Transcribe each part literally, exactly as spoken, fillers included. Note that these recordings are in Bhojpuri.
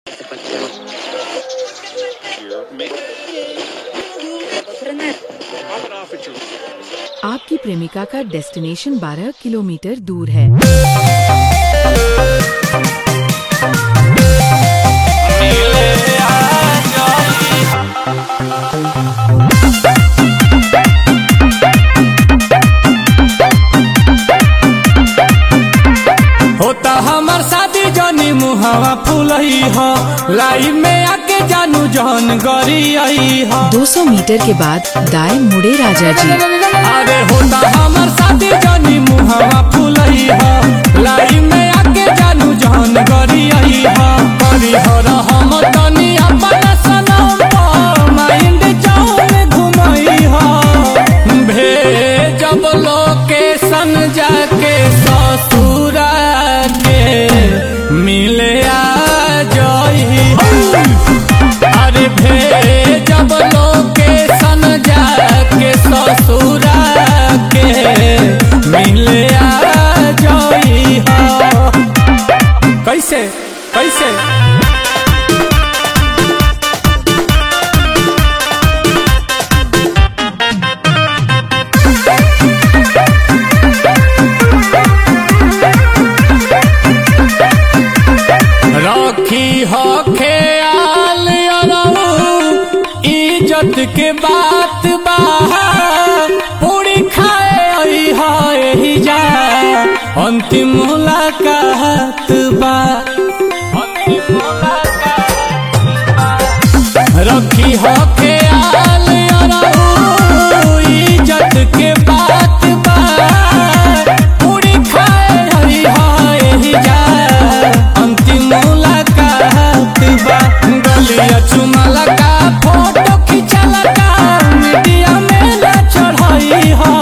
आपकी प्रेमिका का डेस्टिनेशन बारह किलोमीटर दूर है। होता हमार शादी जनी मुहावा फूलई हो, लाइन में आके जानू जहन गरी आई हो। दो सौ मीटर के बाद दाएं मुड़े राजा जी। अरे होता हमार शादी जनी मुहावा फूलई हो, लाइन में आके जानू जहन गरी आई हो। करी हो हम तनी अपना सनम माइंड जाऊन घुमई हो। भेजब लोकेशन जाके ससुरा मिले आ जाई। अरे भेजब लोकेशन जाके ससुरा के मिले आ जाई। कैसे कैसे रखी हो ख्याल इज्जत के बात बा, पूरी खाए आई जा अंतिम मुलाकात बा। अंतिम मुलाकात रखी हो ख्याल इज्जत के बात बा, पूरी खाए आई जा अंतिम मुलाकात बा। गलिया चुमाला का फोटो खिंचाला का मीडिया में ना चढ़ाई हो।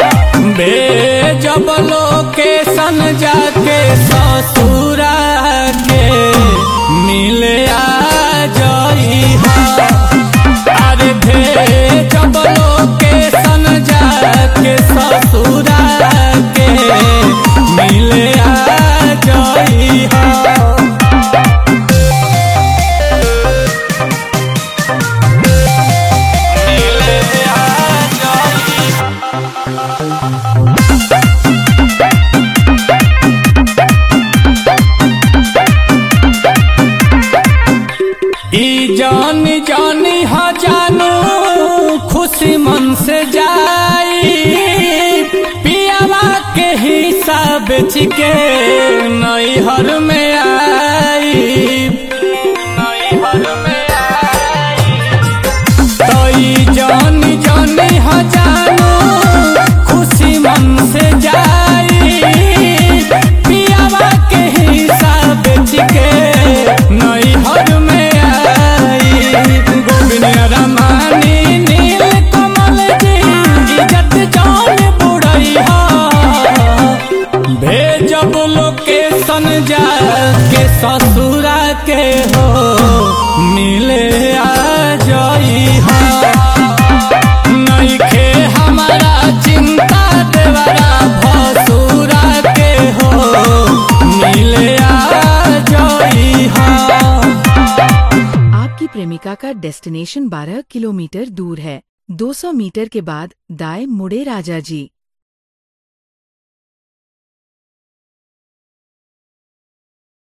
भेजब लोकेशन जाके ससुरा के मिले आ जाई हो। अरे भेजब लोकेशन जाके ससुरा के मिले आ जाई हो। ई जानी जानी हा जानू खुशी मन से जाई। पियावा के हिसाब के नैहर में आई। नैहर में आई तो ई जानी जानी हा जानू खुशी मन से जाई। पियावा के हिसाब के नैहर में रमानी नील कमल जी इज्जत जान बुढ़ई हो। भेजब लोकेशन जाके ससुरा के हो मिले आ जाई हो। नइखे हमारा चिंता देवरा भसुरा के हो मिले आ जाई हो। आपकी प्रेमिका का डेस्टिनेशन बारह किलोमीटर दूर है। दो सौ मीटर के बाद दाएं मुड़े राजा जी।